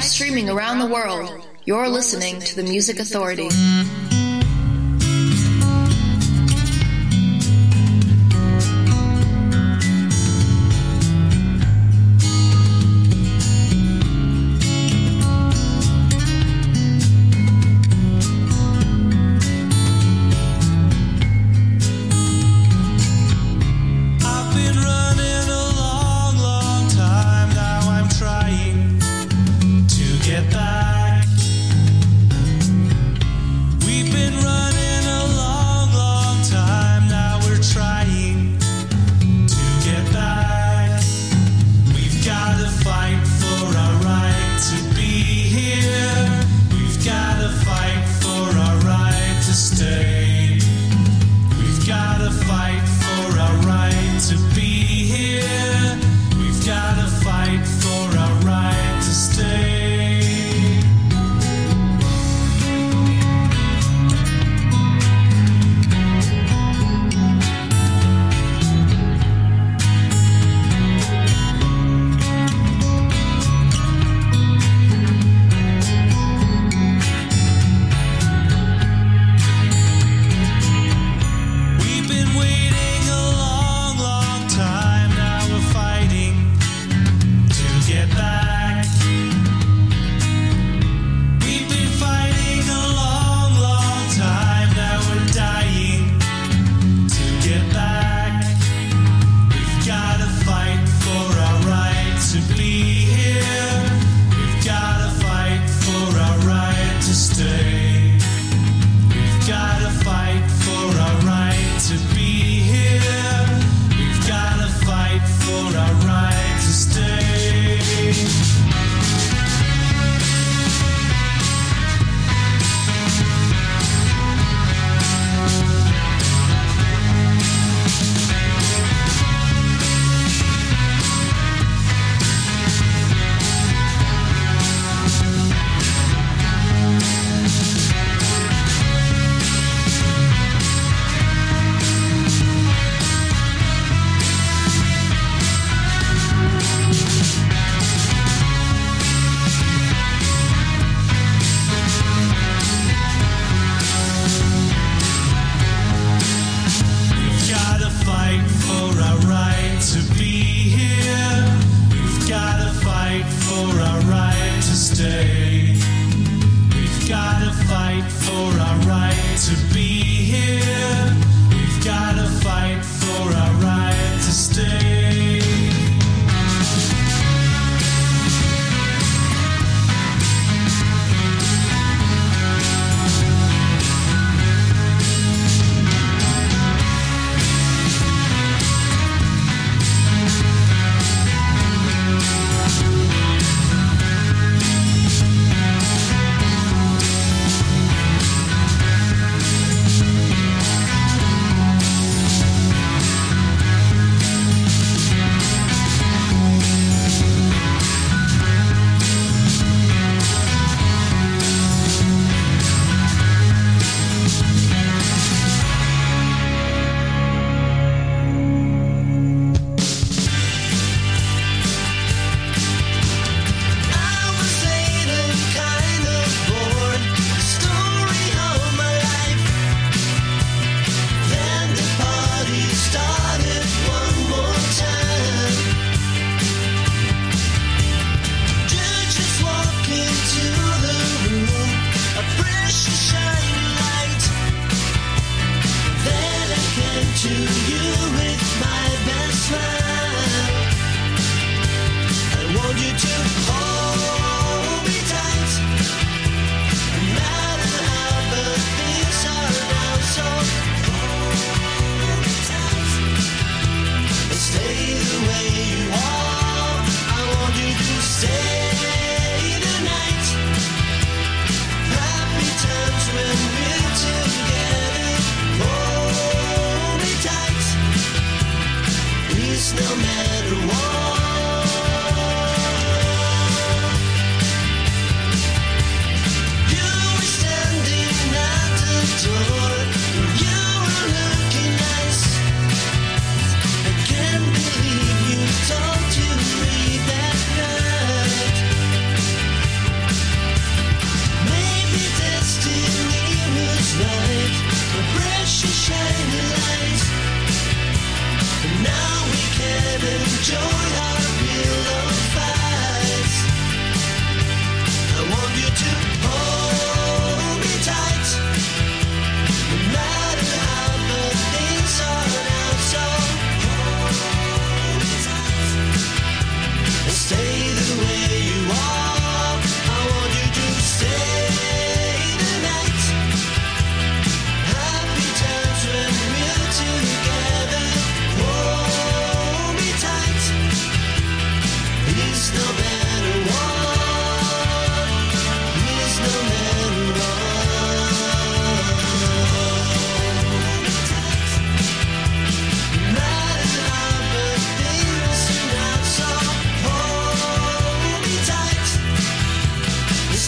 streaming around the world. You're listening to the Music Authority.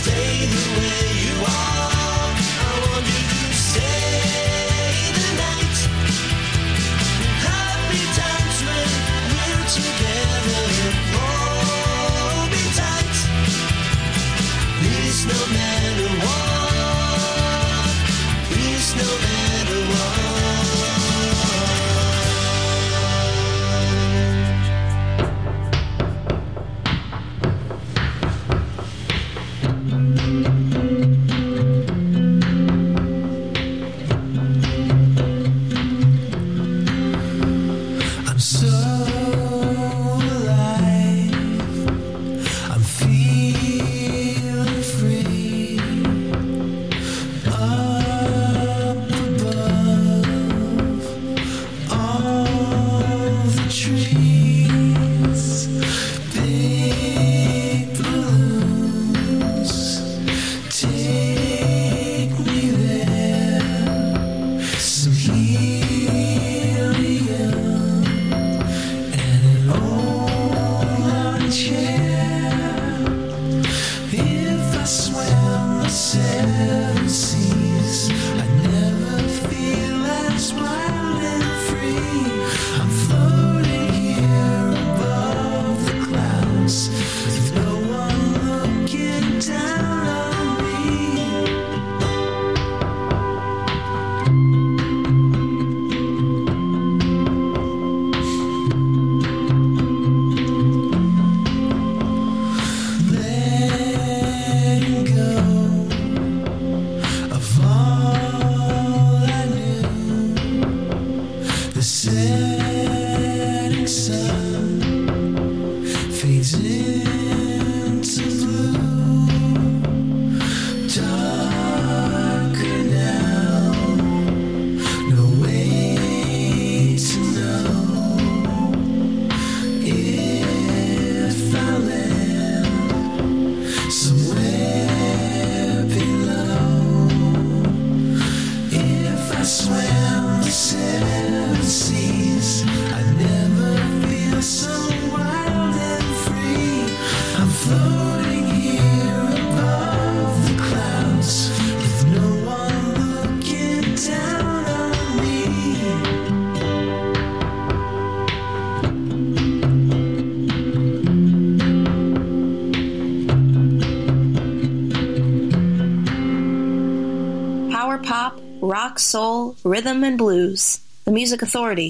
Rock, soul, rhythm, and blues. The Music Authority.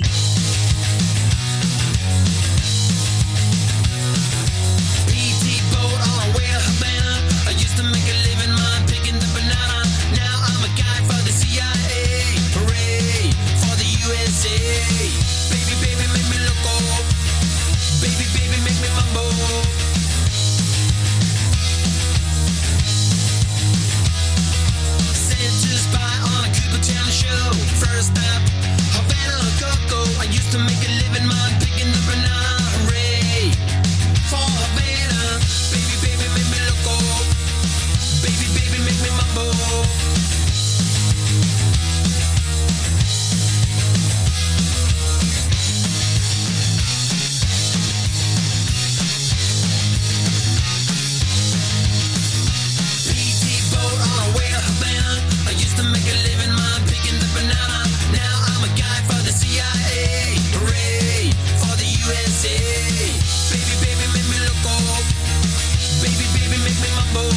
First stop, Havana, Coco. I used to make a living, man, picking the banana. Hooray for Havana. Baby, baby, make me loco. Baby, baby, make me mambo. PT boat on our way to Havana. I used to make a living, man, picking the banana. Now I'm a guy for the CIA. Hooray for the USA. Baby, baby, make me loco. Baby, baby, make me mambo.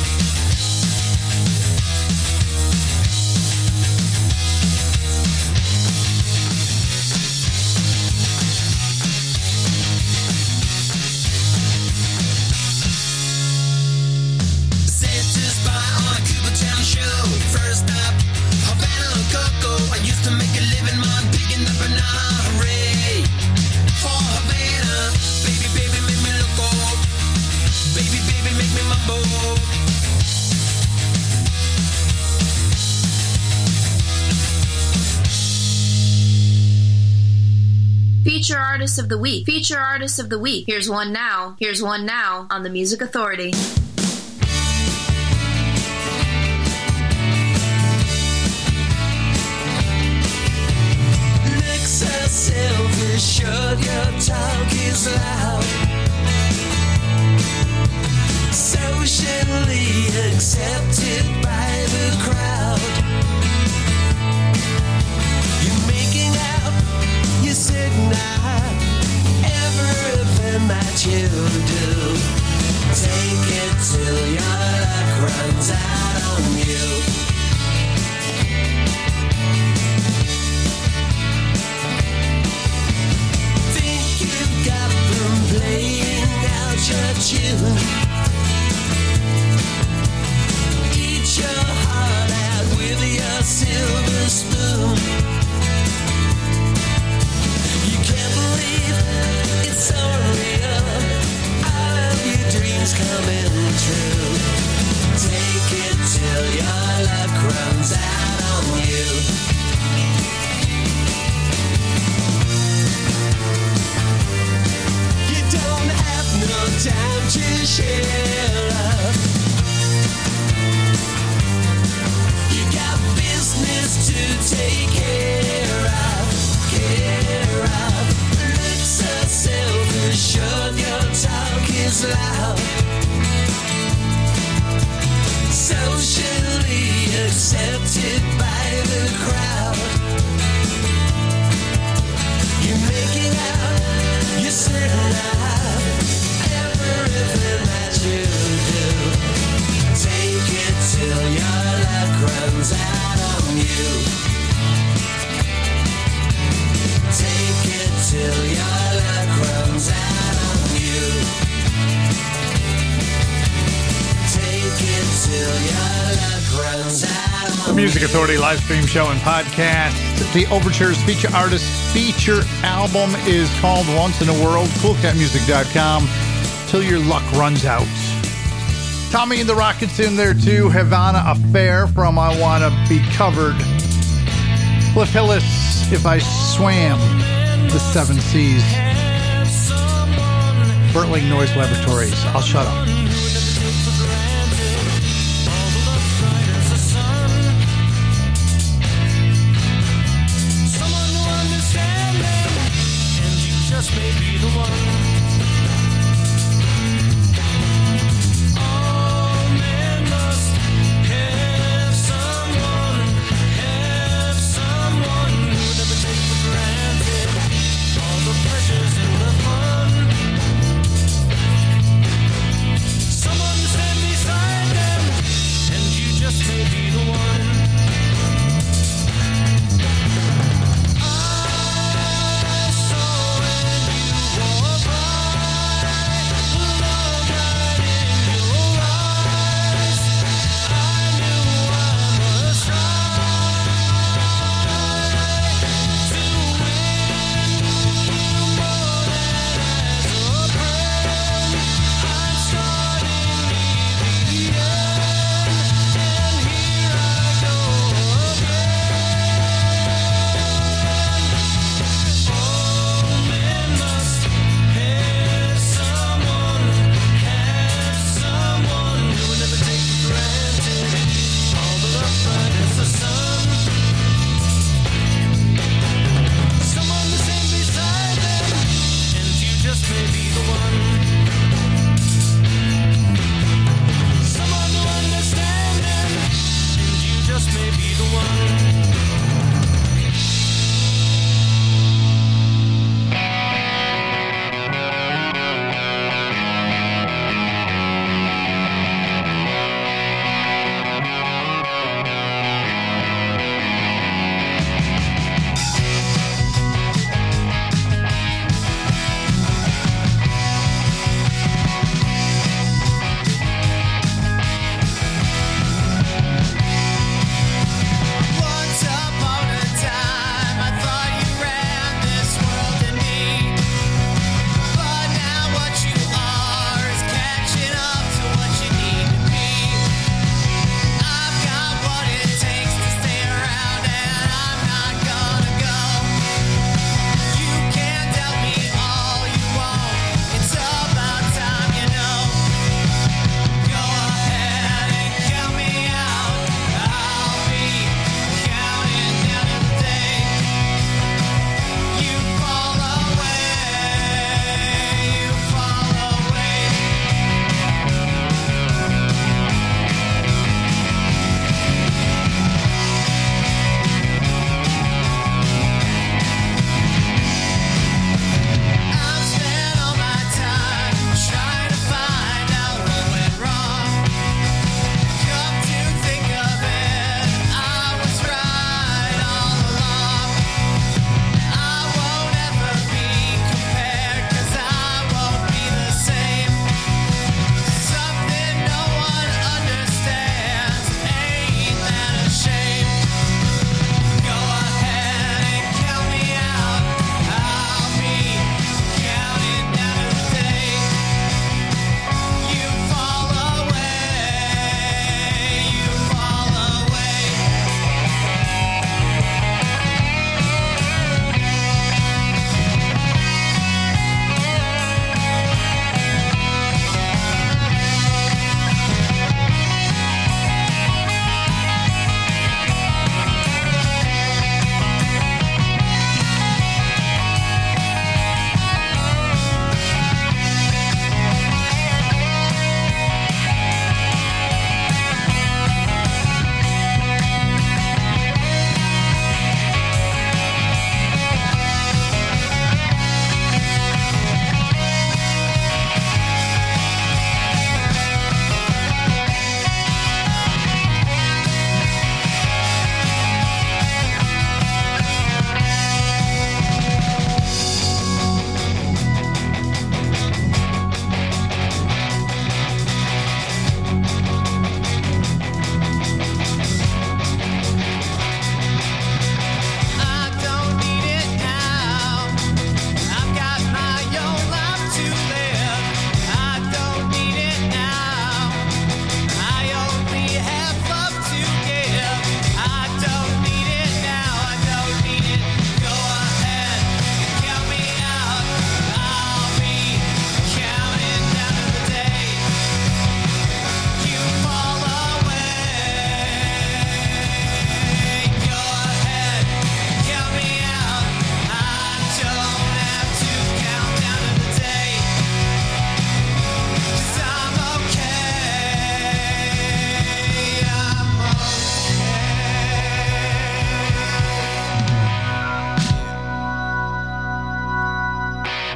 Sent to spy on a Cuba Town show. First stop, Havana, Coco. I used to make a living, man, picking the banana. Hooray for Havana. Baby, baby, make me loco. Baby, baby, make me mambo. Feature Artist of the Week. Feature Artist of the Week. Here's one now. Here's one now on the Music Authority. Nexa Silver, shut your talk is loud. Socially accepted by the crowd. You're making out, you said nah, everything that you do. Take it till your luck runs out on you. Think you've got them playing out your tune. Eat your heart out with your silver spoon. You can't believe it's so real. All of your dreams coming true. Take it till your luck runs out on you. You don't have no time to share love. You got business to take care of, care of. Look so self-assured, your talk is loud. Socially accepted by the crowd. You're making out, you're certain of everything that you do. Take it till your luck runs out on you. Take it till your luck runs out on you. Take it till your luck runs out on The Music Authority live stream show and podcast. The Overtures feature artist feature album is called Once in a World. CoolCatMusic.com. Till your luck runs out. Tommy and the Rockets in there too. Havana Affair from I Wanna Be Covered. Cliff Hillis, If I Swam the Seven Seas. Bertling Noise Laboratories, I'll Shut Up. Just may be the one. All men must have someone who never takes for granted all the pleasures and the fun.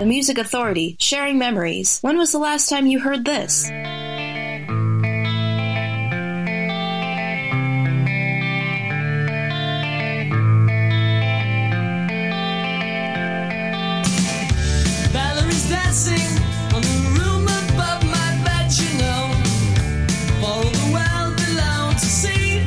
The Music Authority, sharing memories. When was the last time you heard this? Valerie's dancing on the room above my bed, you know, for all the world below to see.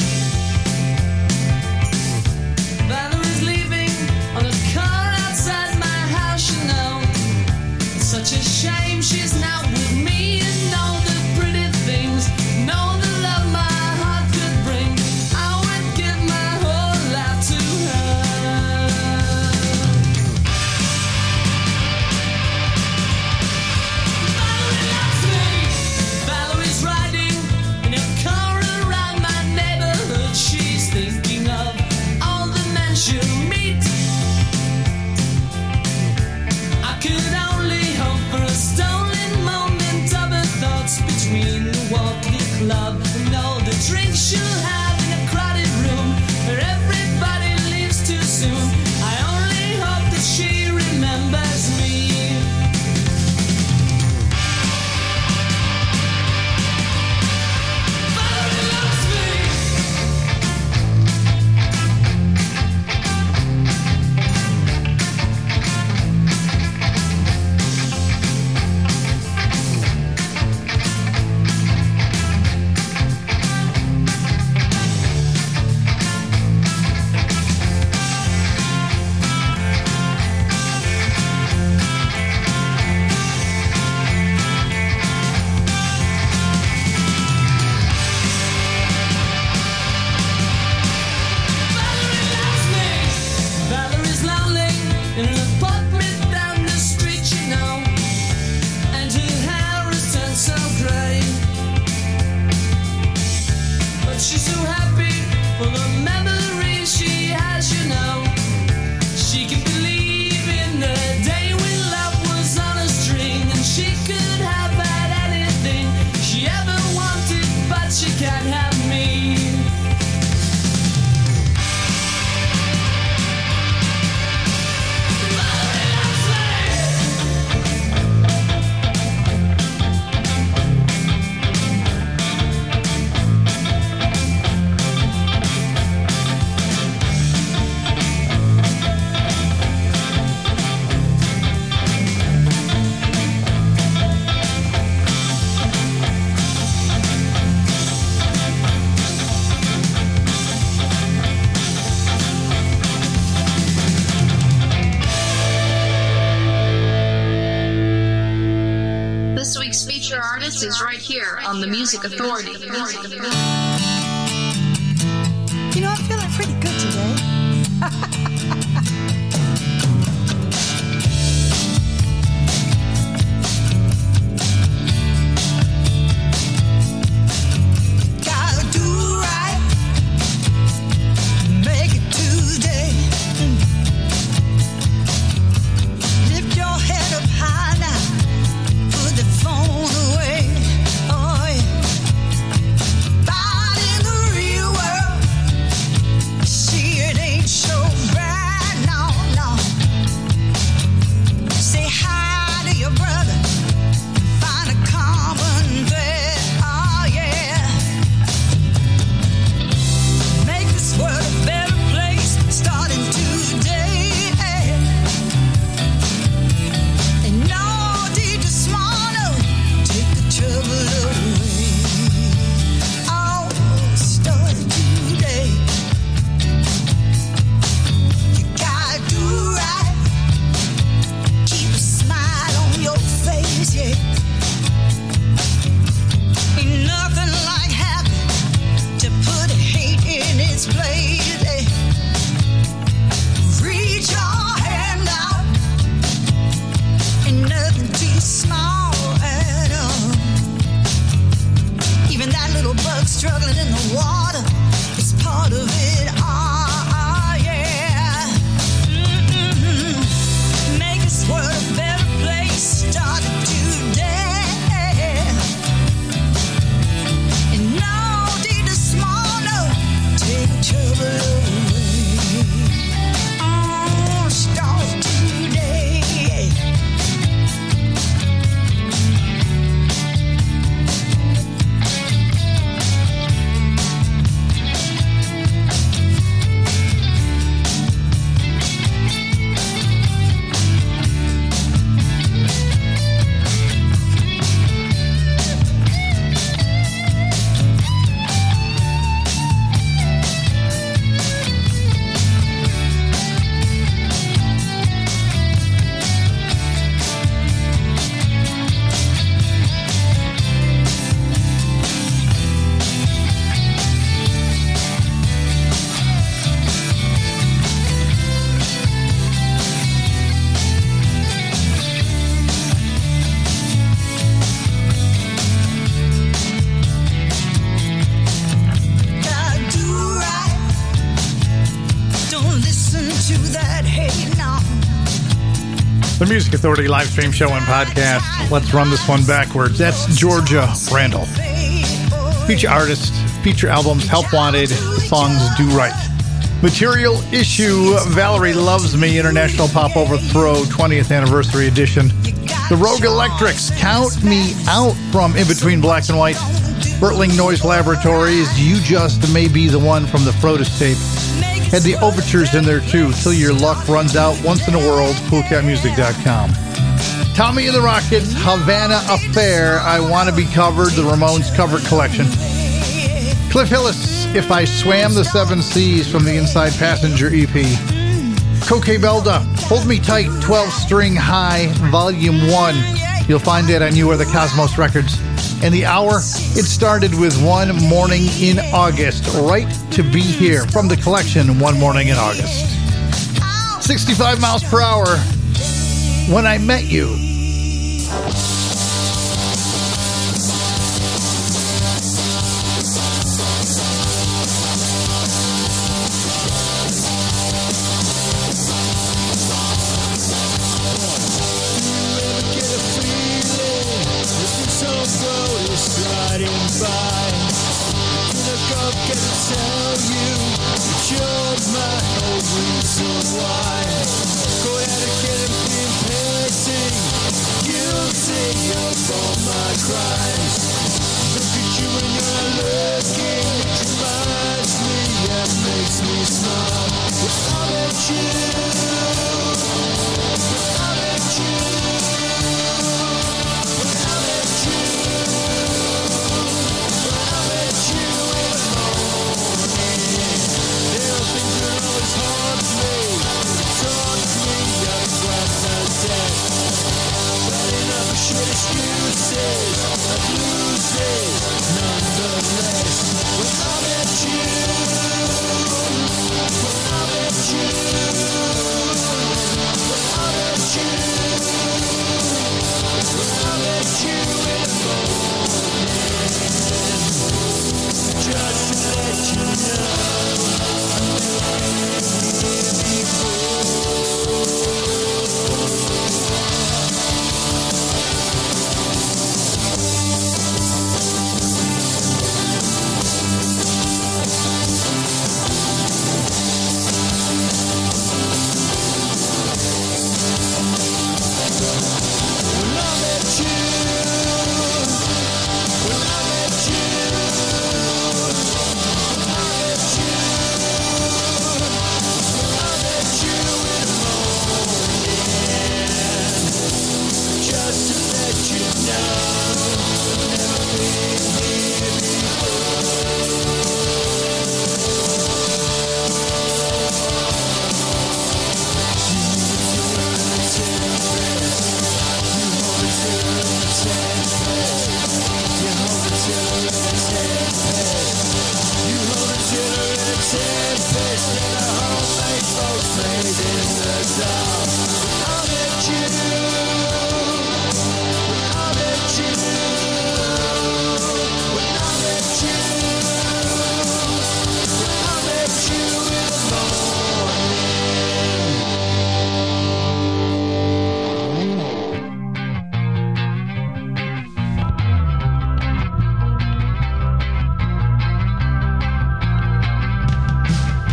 Valerie's leaving on a car outside my house, you know. It's such a shame she's not with me and all the pretty things, and all the love my heart could bring. I would give my whole life to her. Valerie loves me. Valerie's riding in a car around my neighborhood. She's thinking of all the men she'll meet. I could only hope for a stolen moment of her thoughts between the walk, the club, and all the drinks she'll have in a crowded room where everybody leaves too soon. I only hope that she remembers me. Valerie loves me. Valerie loves me. Valerie's lonely in an apartment down the street, you know, and her hair has turned so grey. But she's so happy for the memories she has, you know. She can believe in the day when love was on a string, and she could have had anything she ever wanted, but she can't have me. Valerie loves me. This week's feature artist is right here on The Music Authority. You know, I'm feeling pretty good today. Gotta do right, make it today. Lift your head up high now, put the phone away. Oh yeah, out in the real world, see it ain't so bad, no, no. Say hi to your brother, find a common thread. Oh yeah, make this world a better place, starting today. And no deed to small, no, take the trouble away. Oh, start today. You gotta do right, keep a smile on your face, yeah. Ain't nothing like happy to put hate in its place, eh. Reach your hand out, ain't nothing too small at all. Even that little bug struggling in the water is part of it. Oh, yeah. Make this world a better place, starting today. And no deed to small, no, take the trouble away. Oh, start today. The Music Authority live stream show and podcast. Let's run this one backwards. That's Georgia Randall. Feature artist, feature albums, Help Wanted, songs Do Right. Material Issue, Valerie Loves Me, International Pop Overthrow, 20th Anniversary Edition. The Rogue Electrics, Count Me Out from In Between Black and White. Bertling Noise Laboratories, You Just May Be the One from the Frodis tape. Had the overtures in there too, Till Your Luck Runs Out, Once in a World, CoolCatMusic.com. Tommy and the Rockets, Havana Affair, I Want to Be Covered, the Ramones cover collection. Cliff Hillis, If I Swam the Seven Seas from the Inside Passenger EP. Coque Belda, Hold Me Tight, 12-String High, Volume 1. You'll find it on You Are the Cosmos Records. And the hour, it started with One Morning in August, Right to Be Here, from the collection One Morning in August. 65 miles per hour, When I Met You.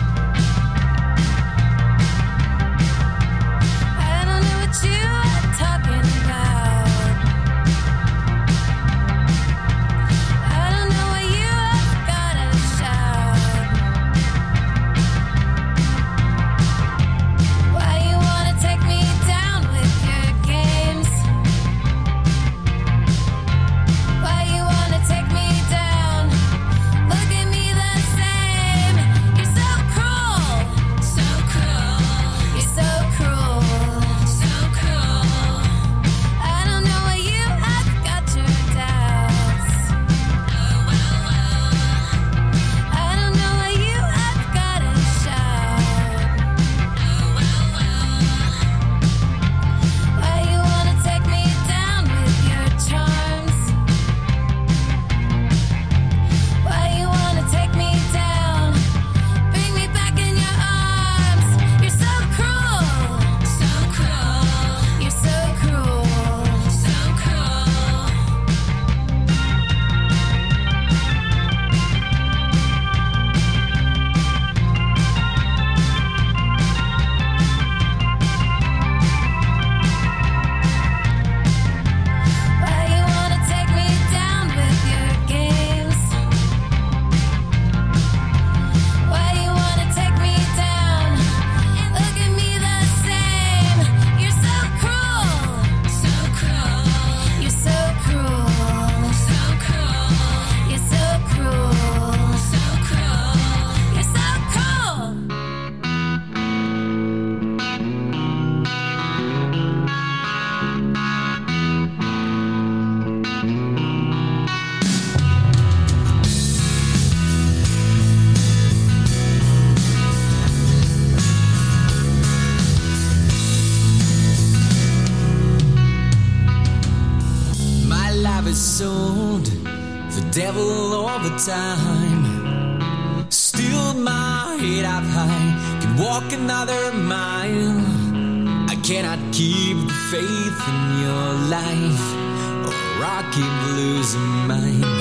I don't know what you are talking devil all the time. Still my head up high, can walk another mile. I cannot keep the faith in your life, or I keep losing mine.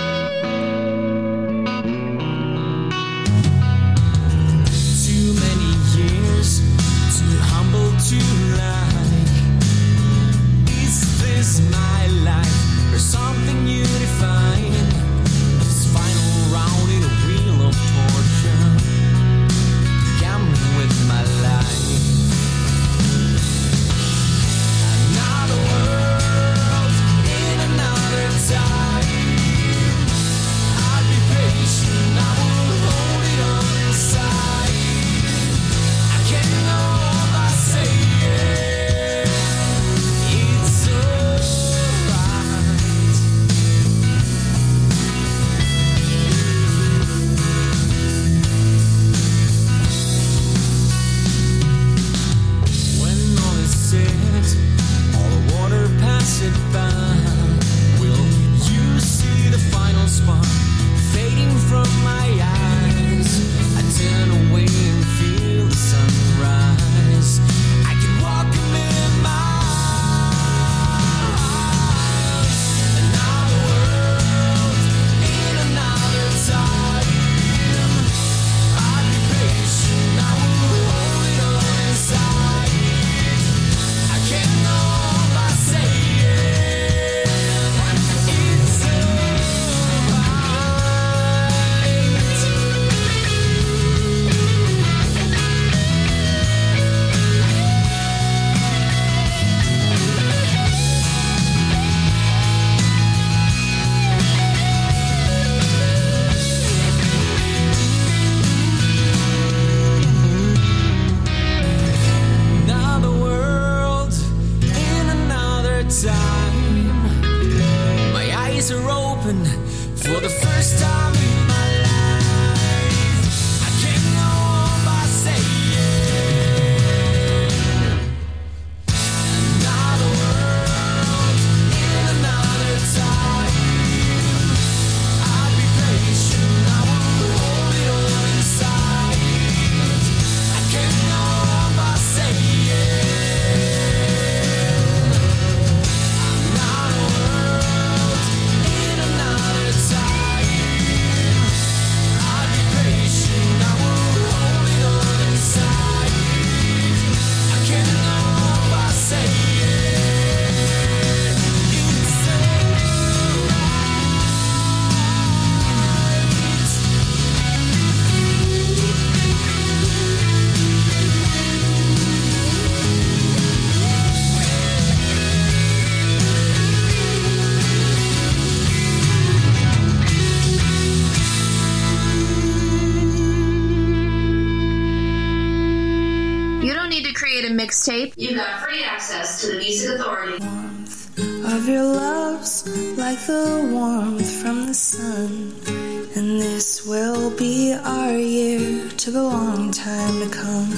Too many years, too humble to lie. Is this my life, or something you define? This final round in a wheel of torture, gambling with my life. Another world in another time. I'll be patient, I will hold it on inside. I can't go on by saying it's alright. When all is said, all the water passing by, will you see the final spark fading from my eyes? I turn away and feel the sunrise. I can walk a million miles. Another world in another time. I'll be patient, I will hold it on inside. I can't go on by saying it's another world in another time. My eyes are open for the first time in my life. I can't go on by saying another world in another time. I'll be patient, I will hold it all inside. I can't go on by saying another world in another time. I'll be patient, I will hold it all inside. I can't go on by saying it's You don't need to create a mixtape. You've got free access to the Music Authority. Of your love's like the warmth from the sun, and this will be our year to the long time to come.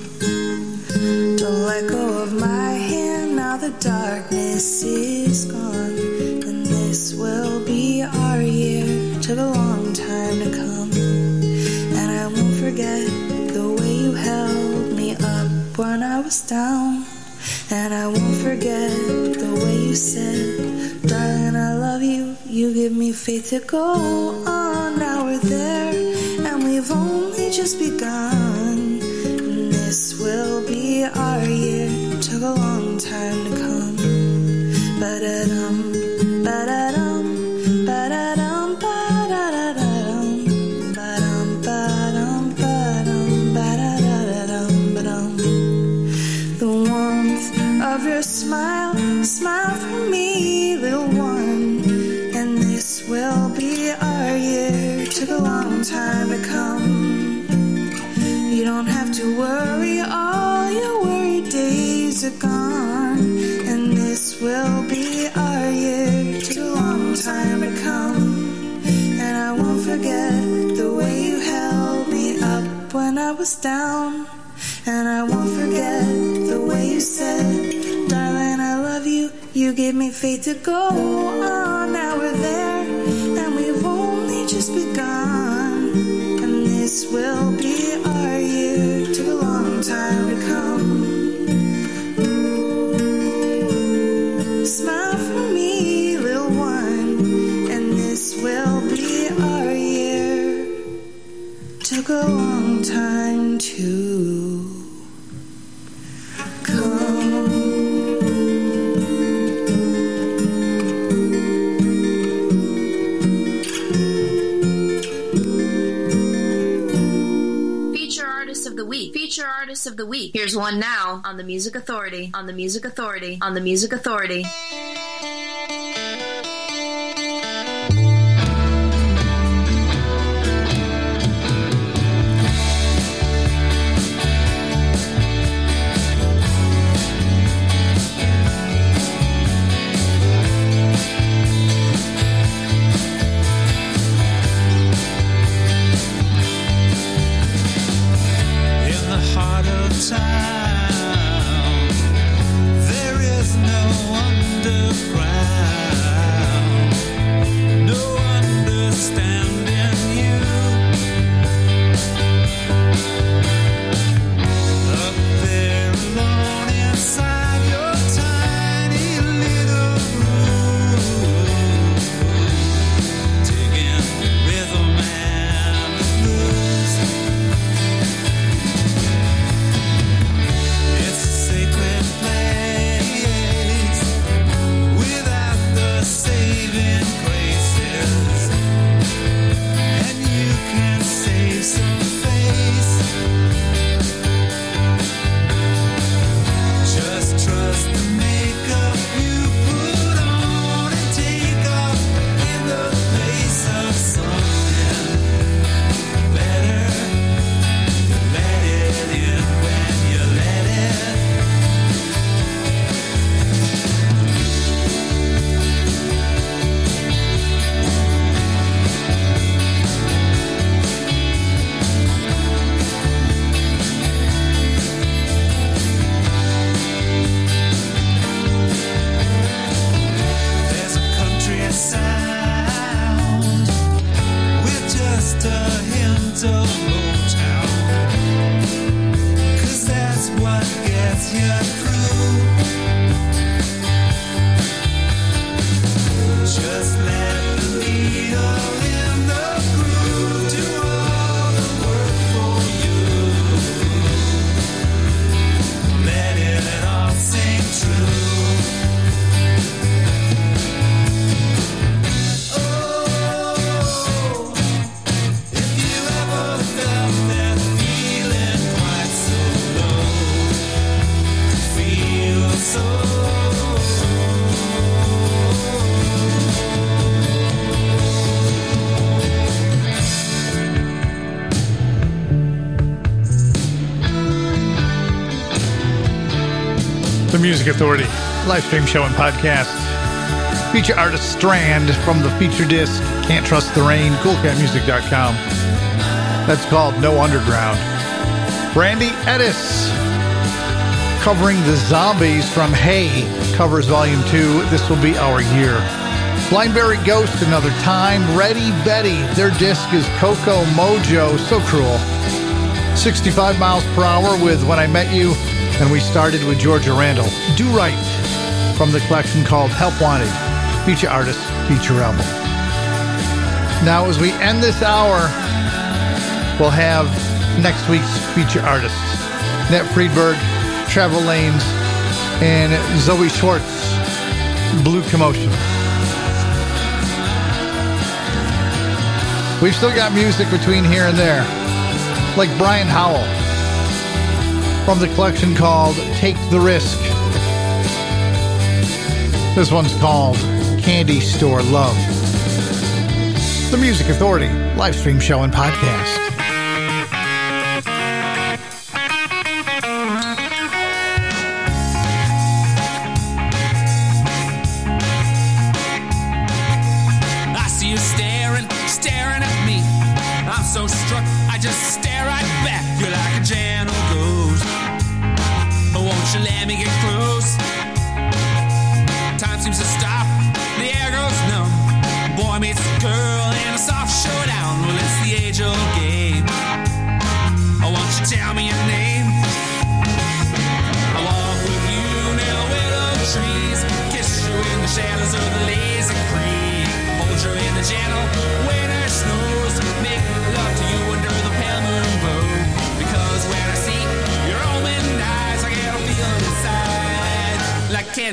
Don't let go of my hand, now the darkness is gone, and this will be our year to the long time to come. And I won't forget the way you held me up when I was down. And I won't forget the way you said, darling, I love you. You give me faith to go on. Now we're there, and we've only just begun. And this will be our year, took a long time to come. Ba-da-dum, ba-da-dum, ba-da-dum, ba-da-da-dum, ba-dum, ba-dum, ba-dum, ba-da-da-da-dum, ba-dum. The warmth of your smile, smile for me, little one. And this will be our year, took a long time to come. You don't have to worry, all your worried days are gone. And this will be our year, took a long time to come. And I won't forget the way you held me up when I was down. And I won't forget the way you said, darling, I love you. You gave me faith to go on. Now we're there, and we just begun, and this will be our year to the long time to come. Smile for me, little one, and this will be our year. Took a long time to come. Feature Artist of the Week. Feature Artist of the Week. Here's one now on the Music Authority. On the Music Authority. On the Music Authority. Town, there is no underground, no understanding you. Up there alone inside your tiny little room, digging rhythm and blues. It's a sacred place without the saving graces, and you can save some face. Just trust the makeup you put on and take off in the place of something better. Let it in when you let it. There's a country sound with just a hint of Motown, 'cause that's what gets you through. Just let the needle in the groove do all the work for you. Let it all sing true. Oh, if you ever felt that feeling quite so low, feel so. The Music Authority, live stream show and podcast. Feature artist Strand from the feature disc Can't Trust the Rain, coolcatmusic.com. That's called No Underground. Brandy Edis covering the Zombies from Hey, covers volume 2. This will be our year. Blindberry Ghost, Another Time. Ready Betty, their disc is Coco Mojo, so cruel. 65 miles per hour with When I Met You. And we started with Georgia Randall, Do Right, from the collection called Help Wanted, feature artist, feature album. Now, as we end this hour, we'll have next week's feature artists, Nat Friedberg, Travel Lanes, and Zoe Schwartz, Blue Commotion. We've still got music between here and there, like Brian Howell, from the collection called Take the Risk. This one's called Candy Store Love. The Music Authority, live stream show and podcast. I see you staring at me. I'm so struck, I just stare right back. You're like a gentle ghost. Won't you let me get close? Time seems to stop, the air goes numb. Boy meets girl in a soft showdown.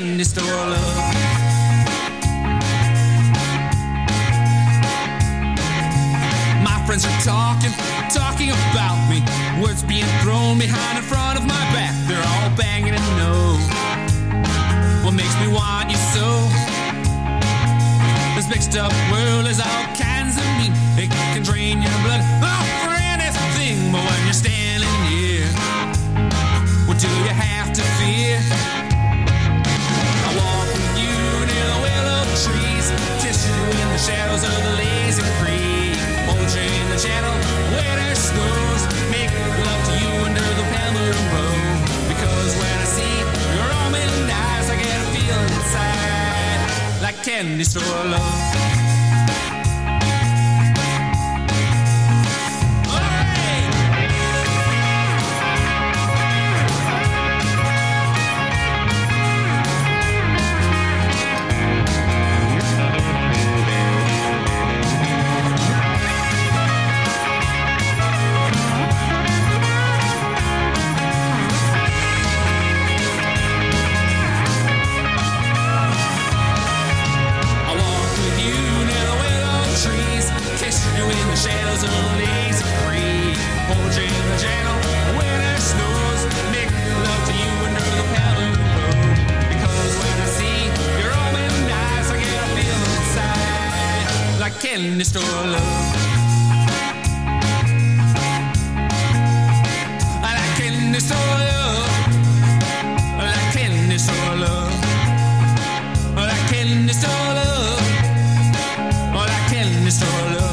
candy store love. My friends are talking about me. Words being thrown behind in front of my back. They're all banging and no. What makes me want you so? This mixed up world is all kinds of mean. It can drain your blood for anything. But when you're standing here, what do you have to fear? I walk with you near the willow trees, kiss you in the shadows of the lazy creek, hold you in the channel where there's snows, make love to you under the pale moon bow. Because when I see your almond eyes, I get a feeling inside like candy store love. Candy store love. I like candy store love. I like candy store love. I like candy store love. I like candy store love.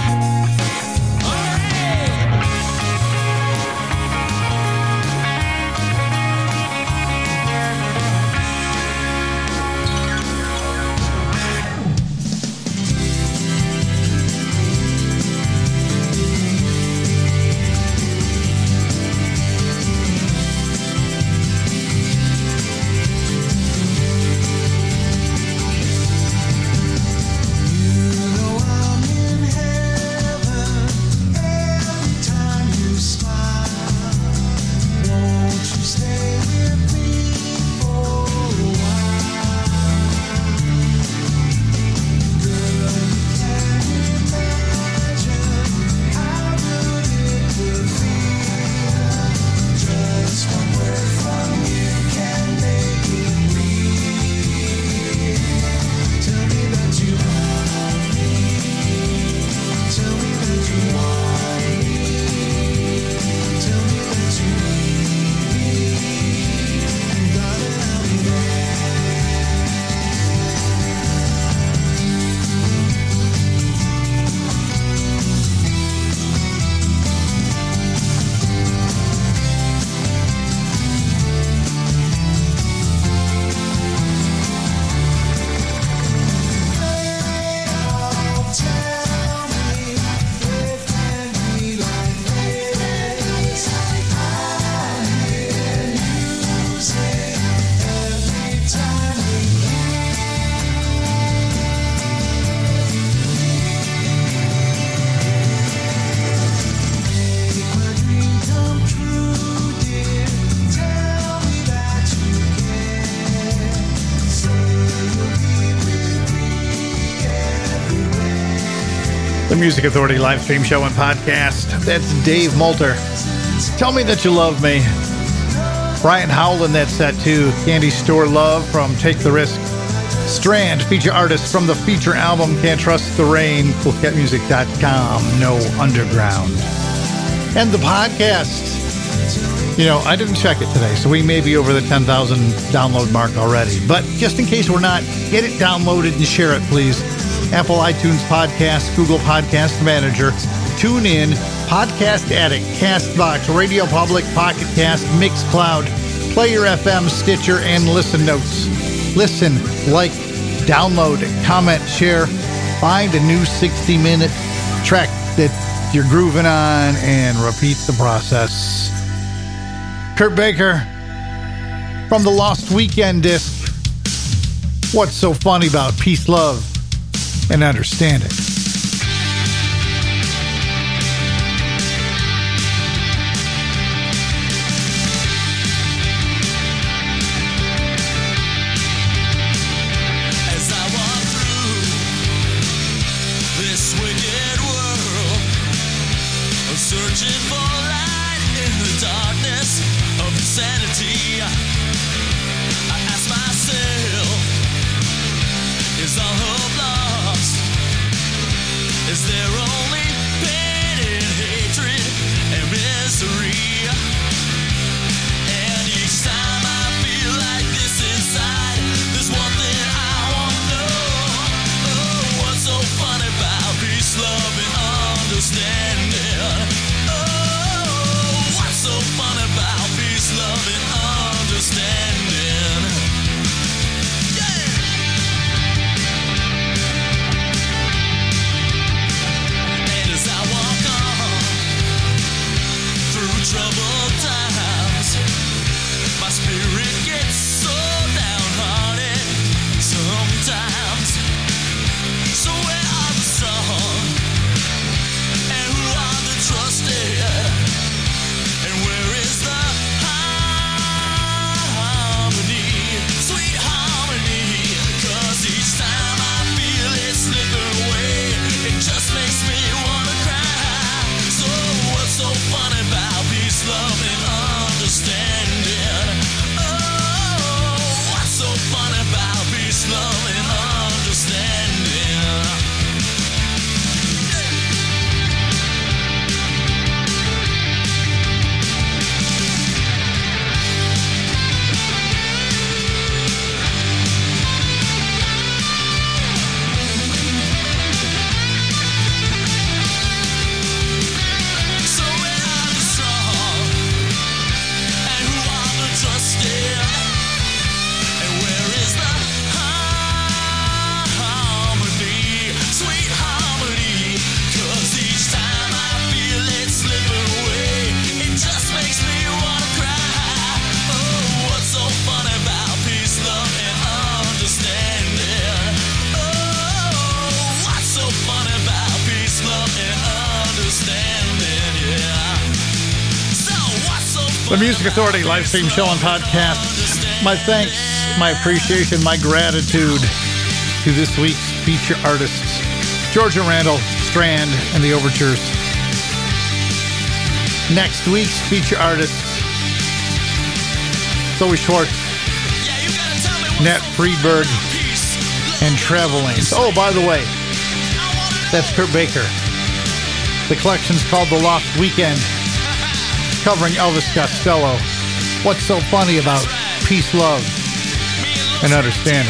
The Music Authority live stream show and podcast. That's Dave Moulter. Tell Me That You Love Me. Brian Howell in that set too. Candy Store Love from Take the Risk. Strand, feature artist from the feature album Can't Trust the Rain. CoolCatMusic.com. No Underground. And the podcast. You know, I didn't check it today, so we may be over the 10,000 download mark already. But just in case we're not, get it downloaded and share it, please. Apple iTunes Podcast, Google Podcast Manager, TuneIn, Podcast Addict, CastBox, Radio Public, Pocket Cast, Mixcloud, Player FM, Stitcher, and Listen Notes. Listen, like, download, comment, share, find a new 60-minute track that you're grooving on, and repeat the process. Kurt Baker from the Lost Weekend disc. What's so funny about peace, love, and understanding? searching for light in the darkness of insanity. I ask myself, is all hope lost? Is there only pain and hatred and misery? And each time I feel like this inside, there's one thing I want to know. Oh, what's so fun about peace, love, and understanding? Oh, what's so fun about peace, love, and understanding? Yeah! And as I walk on through troubled times, my spirit gets so downhearted sometimes. So where are the strong? And who are the trusted? And where is the harmony? Sweet harmony. 'Cause each time I feel it slipping away, it just makes me wanna cry. So what's so funny about peace, love, and understanding? Oh, what's so funny about peace, love, and understanding? So where are the strong? And who are the trusted? And where is the harmony? Sweet harmony. 'Cause each time I feel it slipping away, it just makes me wanna cry. Oh, what's so fun about peace, love, and understanding? Oh, what's so fun about peace, love, and understanding? Yeah. So what's so fun The Music Authority live stream show and podcast. My thanks, my appreciation, my gratitude to this week's feature artists, Georgia Randall, Strand, and the Overtures. Next week's feature artists, Zoe Schwartz, Yeah, you gotta tell me what's Nat so Friedberg, fun about peace, love, and Travel Lanes. Oh, by the way, I wanna that's Kurt Baker. The collection's called The Lost Weekend, covering Elvis Costello. What's so funny about peace, love, and understanding?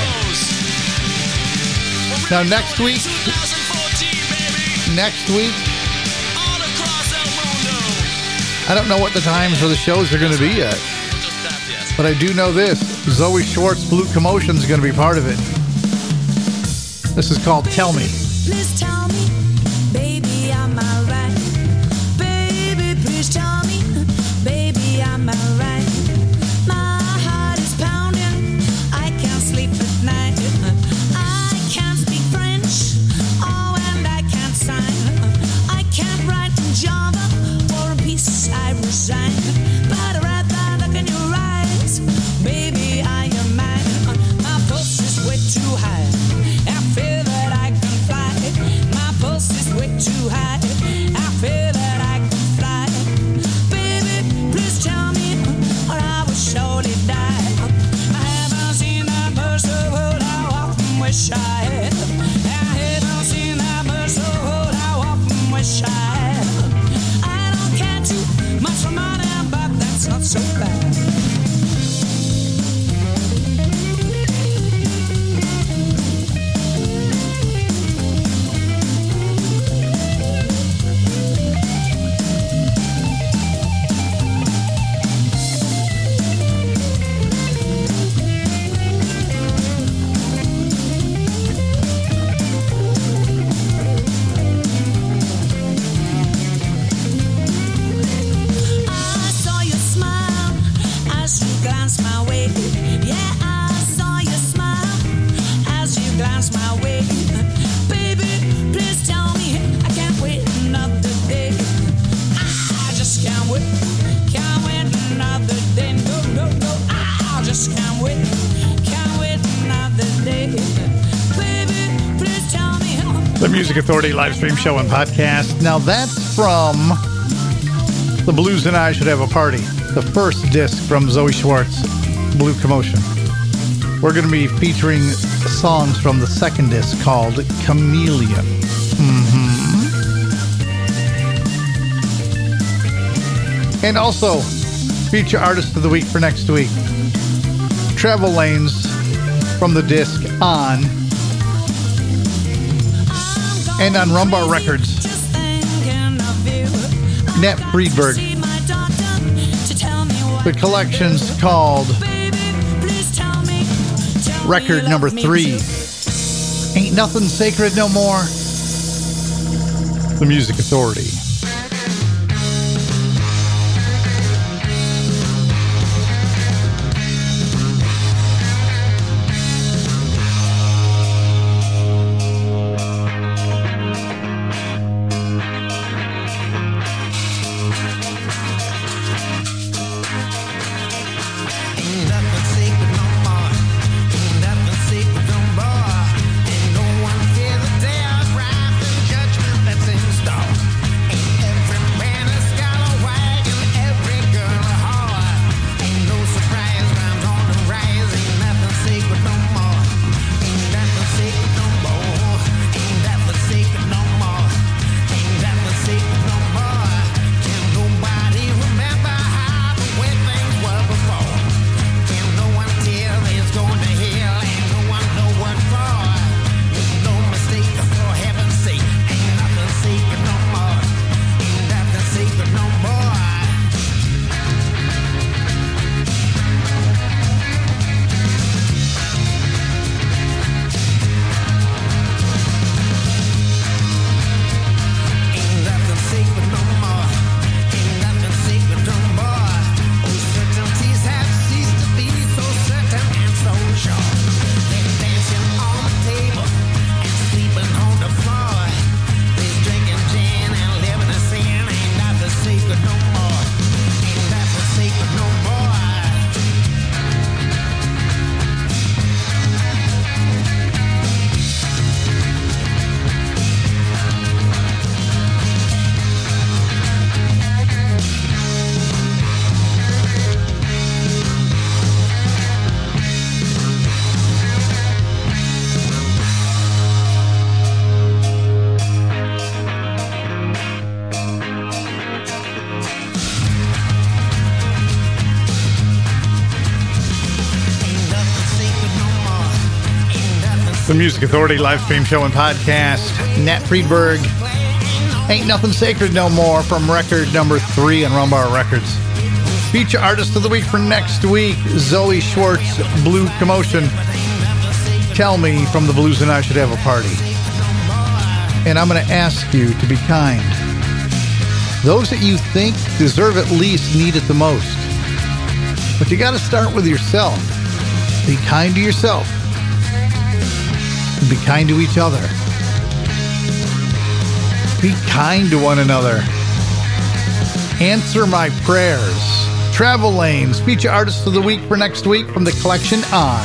Now next week, 2014, baby, next week, all across El Mundo. I don't know what the times for the shows are going to be yet, Just that, yes. but I do know this. Zoe Schwartz, Blue Commotion is going to be part of it. This is called Tell Me. Please tell me, baby, am I right? Baby, please tell me, baby, am I right? My heart is pounding, I can't sleep at night. I can't speak French, oh, and I can't sign. I can't write in Java, for a piece I resign. But I read that look in your eyes, baby, I am mine. My pulse is way too high, I feel that I can fly. My pulse is way too high, I feel that I can fly. Baby, please tell me, or I will surely die. I haven't seen that much of what I often wish I had. I haven't seen that much of what I often wish I had. I don't care too much for money, but that's not so bad. I saw you smile as you glanced my way. Yeah, I saw you smile as you glanced my way. Baby, please tell me I can't wait another day. I just can't wait another day. No, no, no, I just can't wait another day. Baby, please tell me. The Music Authority live stream show and podcast. Now that's from The Blues and I Should Have a Party, the first disc from Zoe Schwartz, Blue Commotion. We're going to be featuring songs from the second disc called Chameleon. And also, feature artist of the week for next week. Travel Lanes from the disc On. And on Rumbar Records, Nat Friedberg. The collection's called record number 3. Ain't Nothing Sacred No More. The Music Authority. The Music Authority live stream show and podcast. Nat Friedberg, Ain't Nothing Sacred No More from record number 3 on Rumbar Records. Feature artist of the week for next week, Zoe Schwartz, Blue Commotion. Tell Me from the Blues and I Should Have a Party. And I'm going to ask you to be kind. Those that you think deserve it least need it the most. But you got to start with yourself. Be kind to yourself. Be kind to each other. Be kind to one another. Answer my prayers. Travel Lanes, feature artist of the week for next week from the collection On.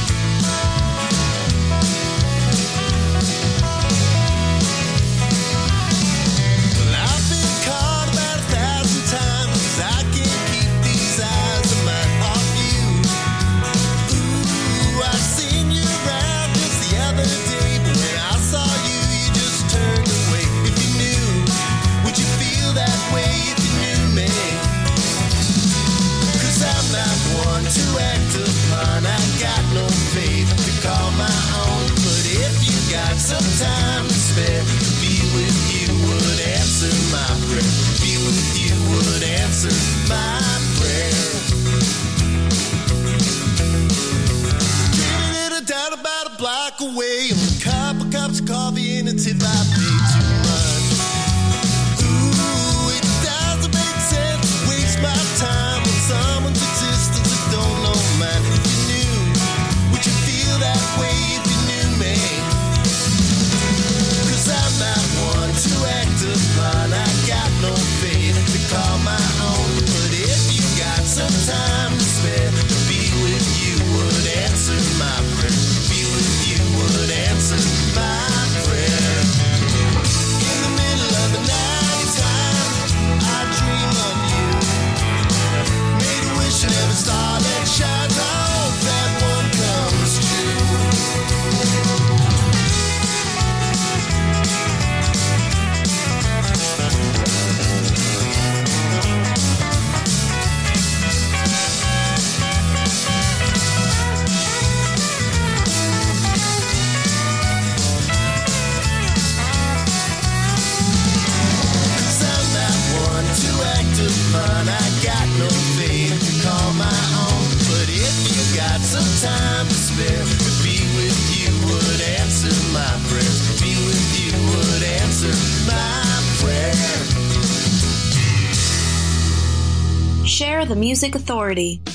Away on a couple cups of coffee and a tip I pay too much. Ooh, it doesn't make sense to waste my time on someone's existence that don't know mine. If you knew, would you feel that way if you knew me? 'Cause I'm not one to act upon. I got no faith to call my own. But if you got some time to spare, to be with you would answer my prayer. Would answer my prayer. In the middle of the night time, I dream of you. Share the Music Authority.